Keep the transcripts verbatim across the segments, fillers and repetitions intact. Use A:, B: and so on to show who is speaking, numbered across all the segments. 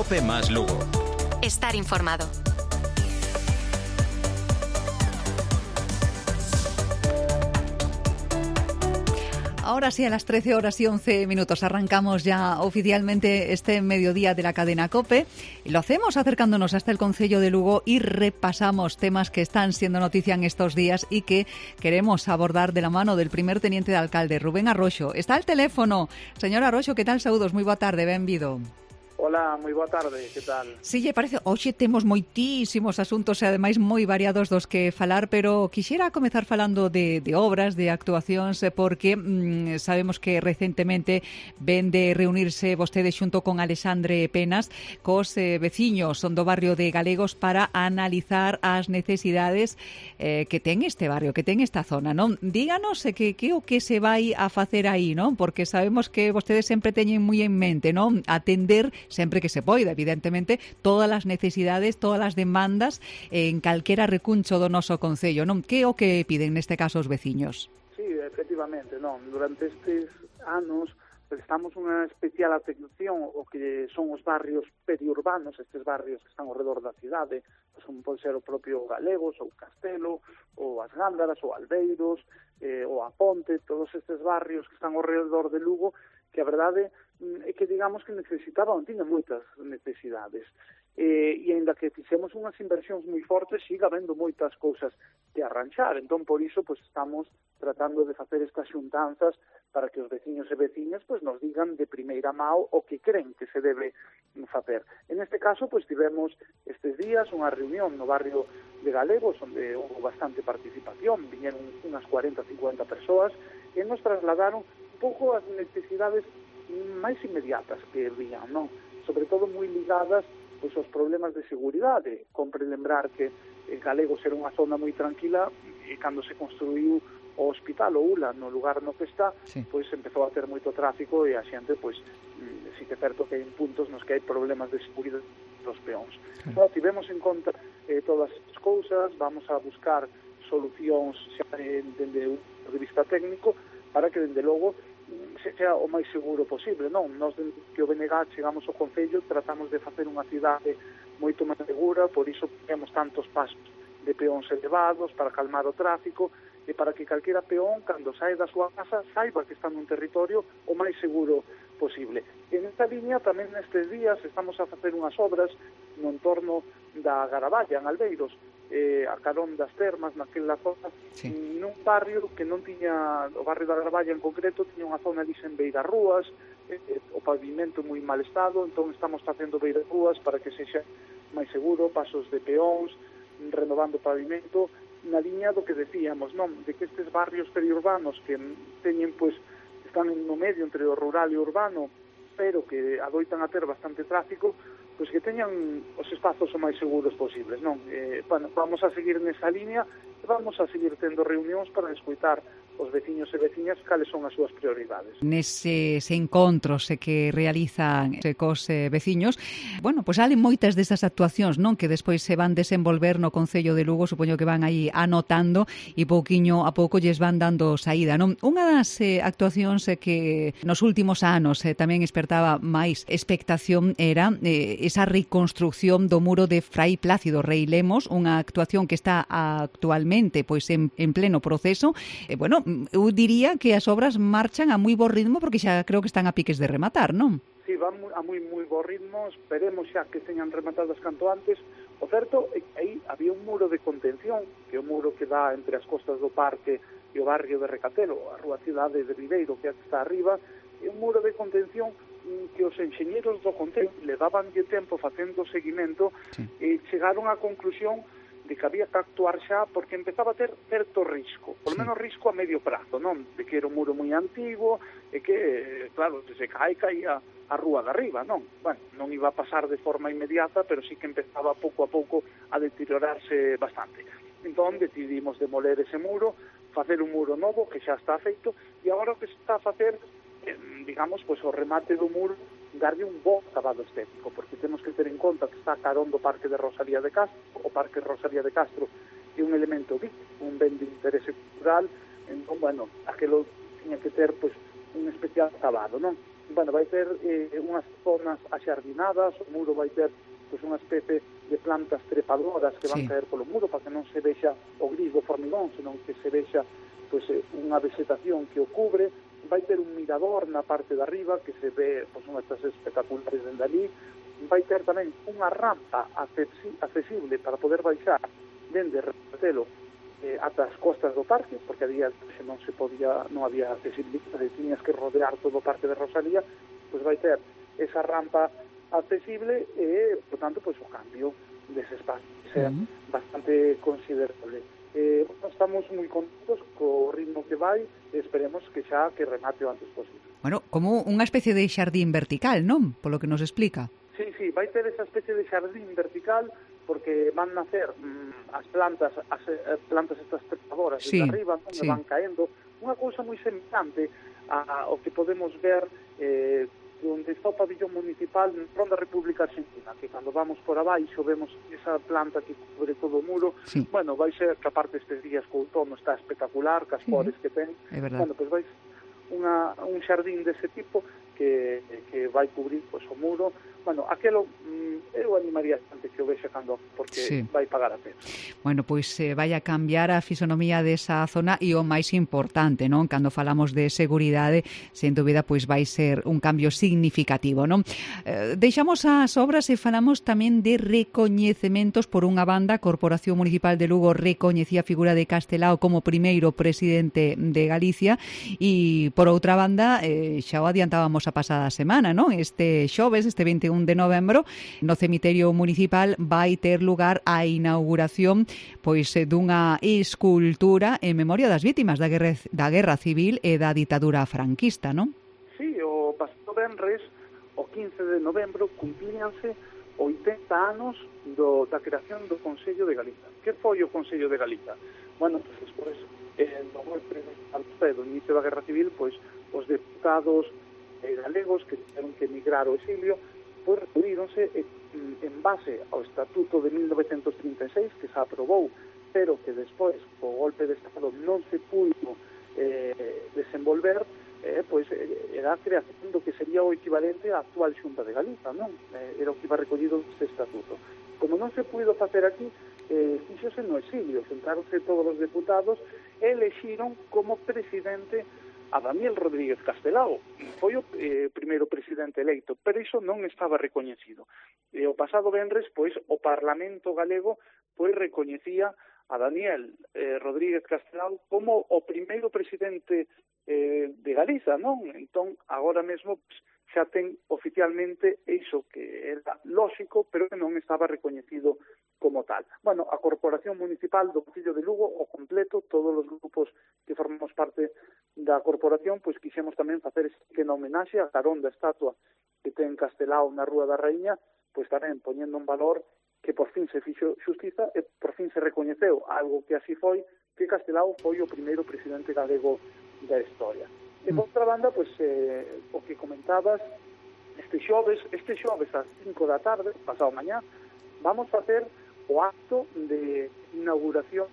A: Cope más Lugo.
B: Estar informado.
C: Ahora sí, a las trece horas y once minutos arrancamos ya oficialmente este mediodía de la cadena COPE y lo hacemos acercándonos hasta el concello de Lugo y repasamos temas que están siendo noticia en estos días y que queremos abordar de la mano del primer teniente de alcalde, Rubén Arroxo. Está al teléfono. Señor Arroxo, que tal? Saúdos, moi boa tarde, benvido.
D: Hola, moi boa tarde, que tal?
C: Si lle parece, hoxe temos moitísimos asuntos e ademais moi variados dos que falar, pero quixera comezar falando de, de obras, de actuacións, porque mmm, sabemos que recentemente ven de reunirse vostede xunto con Alexandre Penas cos eh, veciños son do barrio de Galegos para analizar as necesidades eh, que ten este barrio, que ten esta zona, non? Díganos eh, que, que o que se vai a facer aí, non? Porque sabemos que vostedes sempre teñen moi en mente, non? Atender sempre que se poida, evidentemente, todas as necesidades, todas as demandas en calquera recuncho do noso concello, non? Que o que piden neste caso os veciños?
D: Sí, efectivamente, non. Durante estes anos prestamos unha especial atención ao que son os barrios periurbanos, estes barrios que están ao redor da cidade, como pode ser o propio Galegos, ou Castelo, ou as Gándaras, ou Albeiros, eh, ou a Ponte, todos estes barrios que están ao redor de Lugo, que a verdade é que digamos que necesitaban, tiña moitas necesidades. Eh, e ainda que fixemos unhas inversións moi fortes, siga habendo moitas cousas que arranxar. Entón, por iso, pues, estamos tratando de facer estas xuntanzas para que os veciños e veciñas pues, nos digan de primeira mão o que creen que se debe facer. En este caso, pues, tivemos estes días unha reunión no barrio de Galegos, onde houve bastante participación, viñeron unhas cuarenta, cincuenta persoas, e nos trasladaron un pouco as necesidades máis inmediatas que vían, non? Sobre todo moi ligadas pois, aos problemas de seguridade. Compre lembrar que en Galegos era unha zona moi tranquila e cando se construiu o hospital, o U L A, no lugar no que está, sí. pois empezou a ter moito tráfico e a xente, pois, si que é certo que hai puntos nos que hai problemas de seguridade dos peóns. Sí. Bueno, tivemos en conta eh, todas as cousas, vamos a buscar solucións xa dende un punto de vista técnico para que, dende logo, sea o máis seguro posible, non? Nós, que o B N G chegamos ao Concello, tratamos de facer unha cidade moito máis segura, por iso temos tantos pasos de peóns elevados para calmar o tráfico e para que calquera peón, cando sae da súa casa, saiba que está nun territorio o máis seguro posible. E nesta liña, tamén nestes días, estamos a facer unhas obras no entorno da Garaballa, en Albeiros, eh, a carón das termas, naquela zona, sí. nun barrio que non tiña, o barrio da Garaballa en concreto, tiña unha zona ali sen beirarrúas, eh, o pavimento moi mal estado, entón estamos facendo beirarrúas para que sexa máis seguro, pasos de peóns, renovando o pavimento, na liña do que decíamos, non, de que estes barrios periurbanos que teñen, pois, están no medio entre o rural e o urbano, pero que adoitan a ter bastante tráfico, pois que teñan os espazos o máis seguros posibles, non? Eh, bueno, vamos a seguir nesa liña e vamos a seguir tendo reunións para escoitar os veciños e veciñas cales son as súas prioridades.
C: Neses encontros que realizan cos eh, veciños, bueno, pois salen moitas desas actuacións, non? Que despois se van desenvolver no Concello de Lugo, supoño que van aí anotando e pouquiño a pouco lles van dando saída, non? Unha das eh, actuacións eh, que nos últimos anos eh, tamén espertaba máis expectación era eh, esa reconstrucción do muro de Frai Plácido Rei Lemos, unha actuación que está actualmente pois en, en pleno proceso. Eh, bueno, eu diría que as obras marchan a moi bo ritmo porque xa creo que están a piques de rematar, non?
D: Sí, van a moi moi bo ritmo, esperemos xa que teñan rematadas canto antes. O certo é que aí había un muro de contención, que é o muro que dá entre as costas do parque e o barrio de Recatelo, a rúa Cidade de Ribeiro, que está arriba, é un muro de contención que os enxeñeros do Concello levaban de tempo facendo seguimento, sí. E chegaron á conclusión de que había que actuar xa porque empezaba a ter certo risco, por menos sí. risco a medio prazo, non? De que era un muro moi antigo e que, claro, se se cae, caía a rúa de arriba, non? Bueno, non iba a pasar de forma inmediata, pero sí que empezaba pouco a pouco a deteriorarse bastante. Entón decidimos demoler ese muro, facer un muro novo que xa está feito e agora o que se está a facer, eh, digamos, pois o remate do muro darlle un bo acabado estético, porque temos que ter en conta que está carón do Parque de Rosalía de Castro, o Parque Rosalía de Castro é un elemento vivo, un ben de interese cultural, entón, bueno, aquilo tiña que ter, pois, un especial acabado, non? bueno, vai ter eh, unhas zonas axardinadas, o muro vai ter pois, unha especie de plantas trepadoras que van
C: sí.
D: caer polo muro para que non se vexa o gris do formigón, senón que se vexa pois, unha vegetación que o cubre. Vai ter un mirador na parte de arriba que se ve pois, unhas estas espectaculares dende ali. Vai ter tamén unha rampa accesible para poder baixar dende Retelo eh, ata as costas do parque, porque a día non se podía, non había accesibilidade, tiñas que rodear todo o parque de Rosalía, pois vai ter esa rampa accesible e, por tanto, pois o cambio dese espacio sea uh-huh. bastante considerable. Eh, bueno, estamos moi contentos co ritmo que vai e esperemos que xa que remate o antes posible.
C: Bueno, como unha especie de xardín vertical, non? Polo que nos explica.
D: Sí, sí, vai ter esa especie de xardín vertical porque van nacer mm, as plantas as eh, plantas estas trepadoras
C: sí,
D: de arriba, non
C: sí.
D: van caendo. Unha cousa moi semejante ao que podemos ver eh, onde está o pabillón municipal na Ronda República Argentina, que cando vamos por abaixo vemos esa planta que cubre todo o muro.
C: Sí.
D: Bueno, vai ser que aparte estes días co outono está espectacular, cas flores sí. que ten.
C: É verdade.
D: Bueno, pois vai unha, un xardín dese tipo que, que vai cubrir pois, o muro. Bueno, aquelo mm, eu animaría bastante que o vexa cando, porque sí. vai pagar a pena.
C: Bueno, pois eh, vai a cambiar a fisonomía desa zona e o máis importante, non? Cando falamos de seguridade, sen dúbida, pois vai ser un cambio significativo, non? Eh, deixamos as obras e falamos tamén de recoñecementos. Por unha banda, a Corporación Municipal de Lugo recoñecía a figura de Castelao como primeiro presidente de Galicia e, por outra banda, eh, xa o adiantábamos a pasada semana, non? Este xoves, este vinte e un de novembro, no cemiterio municipal vai ter lugar a inauguración pois dunha escultura en memoria das vítimas da guerra, da guerra civil e da ditadura franquista, non?
D: Sí, o pasado venres, o quince de novembro, cumplíanse oitenta anos do, da creación do Consello de Galiza. Que foi o Consello de Galiza? Bueno, pues despois, eh, no golpe do inicio da guerra civil, pois os deputados eh, galegos que tiveron que emigrar ao exilio, pois reunironse en base ao Estatuto de mil novecentos trinta e seis que se aprobou, pero que despois, co golpe de Estado, non se pudo eh, desenvolver, eh, pois era a creación do que sería o equivalente á actual Xunta de Galiza, non? Eh, era o que iba recollido neste Estatuto. Como non se pudo facer aquí, eh, fixose no exilio, sentaronse todos os deputados e elexiron como presidente a Daniel Rodríguez Castelao. Foi o eh, primeiro presidente eleito, pero iso non estaba recoñecido. E o pasado venres, pois, o Parlamento galego pois recoñecía a Daniel eh, Rodríguez Castelao como o primeiro presidente eh, de Galiza, non? Entón, agora mesmo, pues, xa ten oficialmente iso que era lóxico, pero que non estaba recoñecido como tal. Bueno, a Corporación Municipal do Concello de Lugo, o completo, todos os grupos que formamos parte da corporación, pois quixemos tamén facer ese pequeno homenaxe a carón da estatua que ten Castelao na Rúa da Raíña, pois tamén poñendo en valor que por fin se fixo xustiza e por fin se recoñeceu algo que así foi, que Castelao foi o primeiro presidente galego da historia. E por outra banda, pois, eh, o que comentabas, este xoves, este xoves ás cinco da tarde, pasado mañá, vamos facer o acto de inauguración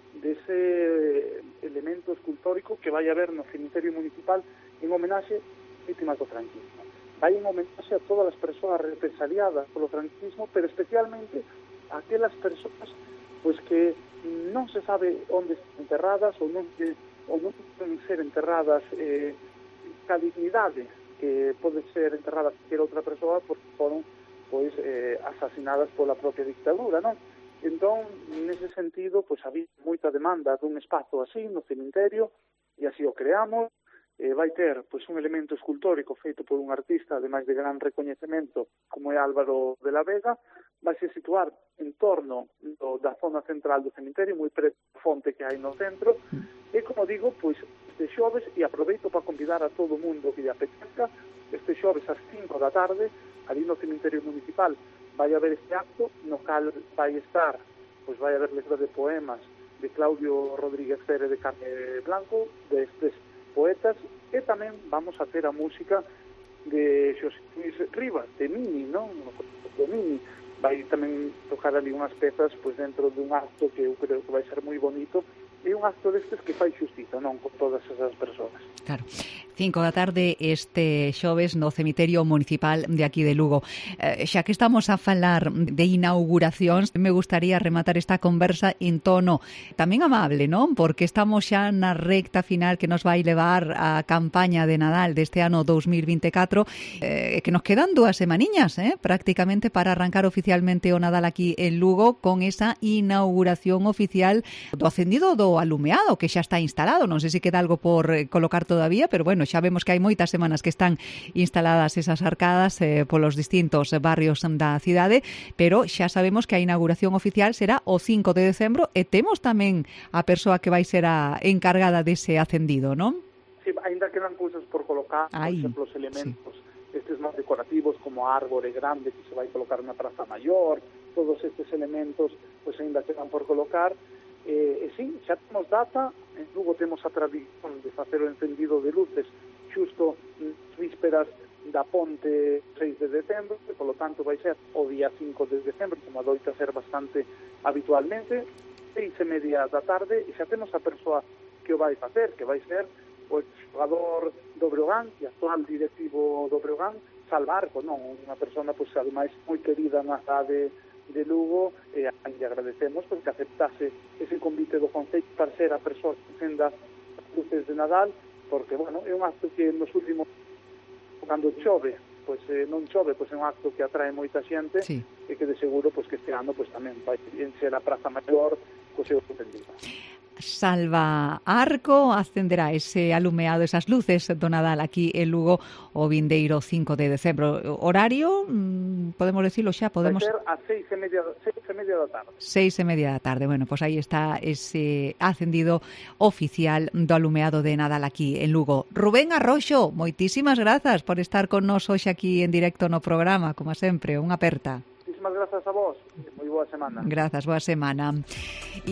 D: dese elemento escultórico que vai haber no cemiterio municipal en homenaxe vítimas do franquismo. Vai en homenaxe a todas as persoas represaliadas polo franquismo, pero especialmente a aquelas persoas pois que non se sabe onde están enterradas ou non que ou non poden ser enterradas eh, ca dignidade que pode ser enterrada cualquier outra persoa porque foron pois eh, asasinadas pola propia dictadura, non? Entón, nese sentido, pois había moita demanda dun espazo así no cemiterio e así o creamos. Eh, vai ter pois un elemento escultórico feito por un artista ademais de gran recoñecemento como é Álvaro de la Vega. Vai se situar en torno do, da zona central do cemiterio, moi preto da fonte que hai no centro. E, como digo, pois este xoves, e aproveito para convidar a todo o mundo que lle apetezca, este xoves ás cinco da tarde, ali no cemiterio municipal, vai haber este acto no cal vai estar, pois vai haber letras de poemas de Claudio Rodríguez Pérez de Carne Blanco, destes poetas, e tamén vamos a ter a música de Xosé Luis Rivas, de Mini, non? De Mini. Vai tamén tocar ali unhas pezas pois dentro dun acto que eu creo que vai ser moi bonito é un acto destes que fai xustiza, non, con todas esas persoas.
C: Claro. Cinco da tarde este xoves no cemiterio municipal de aquí de Lugo. Eh, xa que estamos a falar de inauguracións, me gustaría rematar esta conversa en tono tamén amable, non? Porque estamos xa na recta final que nos vai levar a campaña de Nadal deste ano dos mil vinte e catro, eh, que nos quedan dúas semaniñas, eh, prácticamente para arrancar oficialmente o Nadal aquí en Lugo con esa inauguración oficial do acendido do alumeado que xa está instalado. Non sei se queda algo por eh, colocar todavía, pero bueno, xa vemos que hai moitas semanas que están instaladas esas arcadas eh, polos distintos barrios da cidade, pero xa sabemos que a inauguración oficial será o cinco de decembro e temos tamén a persoa que vai ser a encargada dese acendido, non?
D: Sí, ainda quedan cousas por colocar,
C: Ai,
D: por exemplo, os elementos sí. estes máis decorativos como a árbore grande que se vai colocar na Praza Maior, todos estes elementos pois ainda quedan por colocar. Eh, e sí, xa temos data, en Lugo temos a tradición de facer o encendido de luces xusto nas vísperas da ponte seis de decembro, e polo tanto vai ser o día cinco de decembro, como adoita ser bastante habitualmente, seis e media da tarde, e xa temos a persoa que o vai facer, que vai ser o xogador do Breogán e actual directivo do Breogán, Salvarco, non? Unha persona, pois, ademais, moi querida na cidade de Lugo, e a lle agradecemos porque aceptase ese convite do Concello para ser a persoa que encenda as luces de Nadal, porque, bueno, é un acto que nos últimos, cando chove, pois eh, non chove, pois é un acto que atrae moita xente, sí. E que de seguro, pois que este ano, pois tamén vai ser a Praza Maior co seu encendido.
C: Salva Arco acenderá ese alumeado, esas luces do Nadal aquí en Lugo o vindeiro cinco de decembro. Horario, podemos decirlo xa, podemos...
D: Vai ser a seis e media, seis e media da tarde.
C: Seis e media da tarde. Bueno, pues aí está ese acendido oficial do alumeado de Nadal aquí en Lugo. Rubén Arroxo, moitísimas grazas por estar con nos hoxe aquí en directo no programa, como sempre, unha aperta.
D: Moitísimas grazas a vos, moi boa semana.
C: Grazas, boa semana.